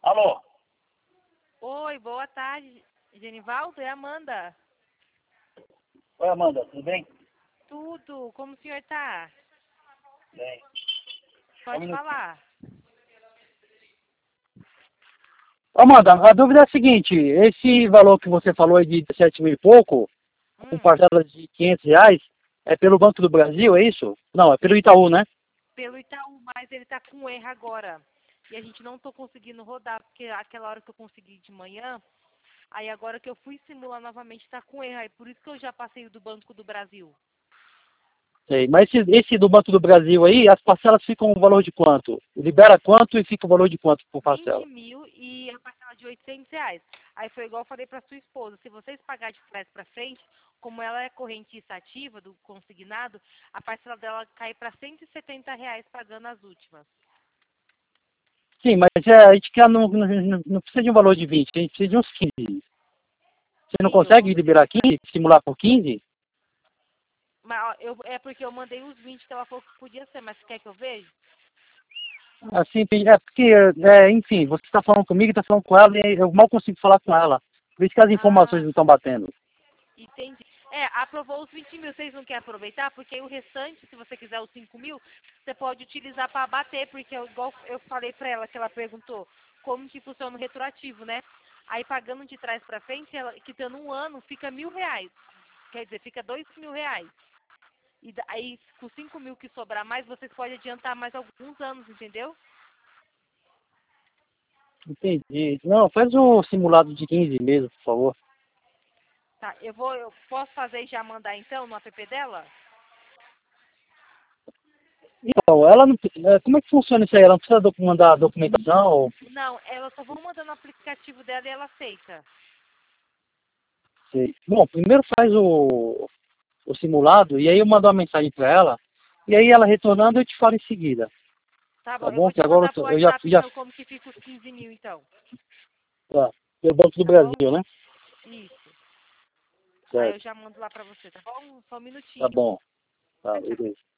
Alô? Oi, boa tarde, Genivaldo, é Amanda. Oi, Amanda, tudo bem? Tudo, como o senhor tá? Bem. Só um Pode minutinho. falar. Amanda, a dúvida é a seguinte, esse valor que você falou aí de 17 mil e pouco, com Hum, parcelas de R$ 500, é pelo Banco do Brasil, é isso? Não, é pelo Itaú, né? Pelo Itaú, mas ele tá com erro agora. E a gente não tô conseguindo rodar, porque aquela hora que eu consegui de manhã, aí agora que eu fui simular novamente tá com erro. Aí por isso que eu já passei o do Banco do Brasil. Sei. Mas esse do Banco do Brasil aí, as parcelas ficam o valor de quanto? Libera quanto e fica o valor de quanto por 20 parcela? mil e a parcela de R$ 800. Aí foi igual eu falei para sua esposa, se vocês pagarem de trás para frente, como ela é correntista ativa do consignado, a parcela dela cai para R$ 170 pagando as últimas. Sim, mas a gente quer, não precisa de um valor de 20, a gente precisa de uns 15. Você não Sim, eu consegue mandei. liberar 15, simular por 15? Mas, ó, é porque eu mandei os 20 que ela falou que podia ser, mas quer que eu veja? Assim, porque, enfim, você está falando comigo, está falando com ela, e eu mal consigo falar com ela. Por isso que as informações Ah, não estão batendo. entendi. É, aprovou os 20 mil, vocês não querem aproveitar? Porque aí o restante, se você quiser os 5 mil, você pode utilizar para bater, porque igual eu falei para ela, que ela perguntou como que funciona o retroativo, né? Aí pagando de trás para frente, ela, quitando um ano, fica R$ 1.000. Quer dizer, fica R$ 2.000. E aí, com 5 mil que sobrar mais, vocês podem adiantar mais alguns anos, entendeu? Entendi. Não, faz o simulado de 15 mesmo, por favor. Tá, eu posso fazer e já mandar então no app dela? Então, ela não, como é que funciona isso aí? Ela não precisa mandar documentação? Não, ela só vou mandando o aplicativo dela e ela aceita. Sei. Bom, primeiro faz o simulado, e aí eu mando uma mensagem para ela, e aí ela retornando eu te falo em seguida. Tá Tá bom, eu bom? vou Que te agora mandar pro eu já, WhatsApp já então como que fica os 15 mil então. tá, pelo Banco do Tá bom? Brasil, né? Isso. Aí eu Certo. já mando lá pra você, tá bom? Só um Tá minutinho. bom. Tá, Tchau, tchau. beleza.